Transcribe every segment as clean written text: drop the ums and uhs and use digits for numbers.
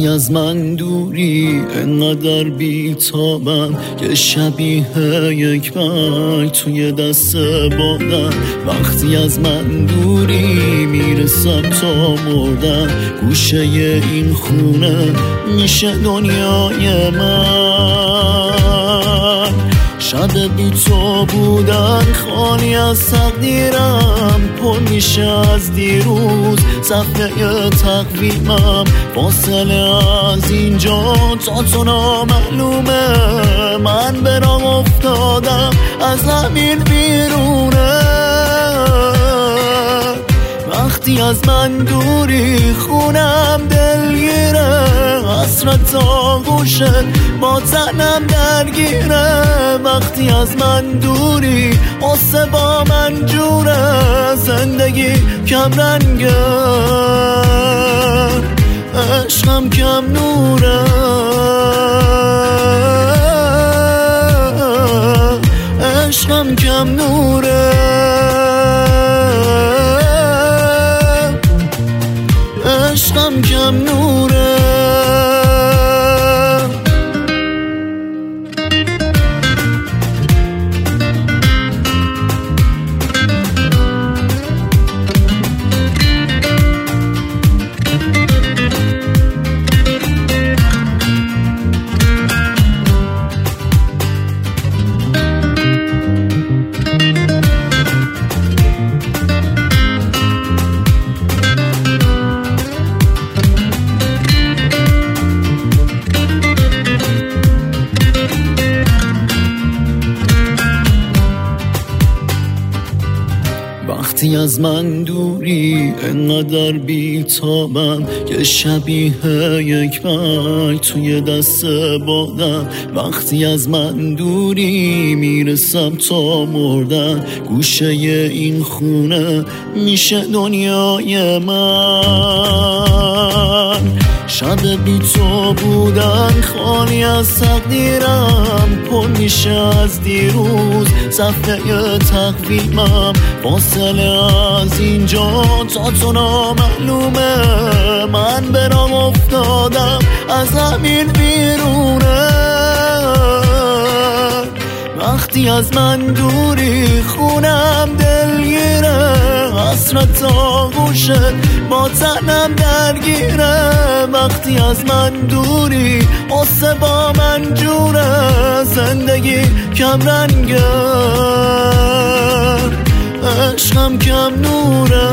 وقتی از من دوری انقدر بی‌تابم که شبیه یک برگ توی دست بادم. وقتی از من دوری میرسم تا مردن، گوشه این خونه میشه دنیای من. شب بی تو بودن خالی از تقدیرم، پر میشه از دیروز صفحه تقویمم. فاصله از اینجا تا تو نامعلومه، من به راه افتادم از همین بیرونه. وقتی از من دوری خونم دلگیره، حسرت آغوشت با تنم درگیره. وقتی از من دوری قصه با من جوره، زندگی کم رنگه عشقم کم نوره. عشقم کم نوره. عشقم کم نوره. وقتی از من دوری انقدر بی‌تابم که شبیه یک برگ توی دست بادم. وقتی از من دوری میرسم تا مردن، گوشه این خونه میشه دنیای من. شب بی تو بودن خالی از تقدیرم، پر میشه از دیروز صفحه تقویمم. فاصله از اینجا تا تو نامعلومه، من به راه افتادم از همین بیرونه. وقتی از من دوری خونم دلگیره، حسرت آغوشت با تنم درگیره. وقتی از من دوری قصه با من جوره، زندگی کم رنگه عشقم کم نوره.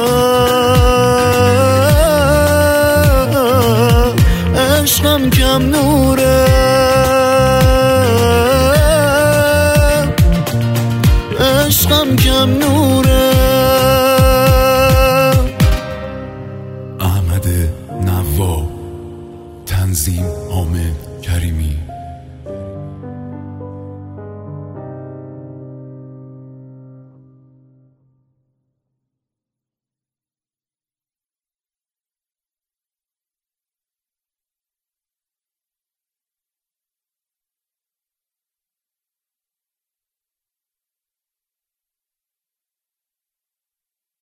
عشقم کم نوره. عشقم کم نوره.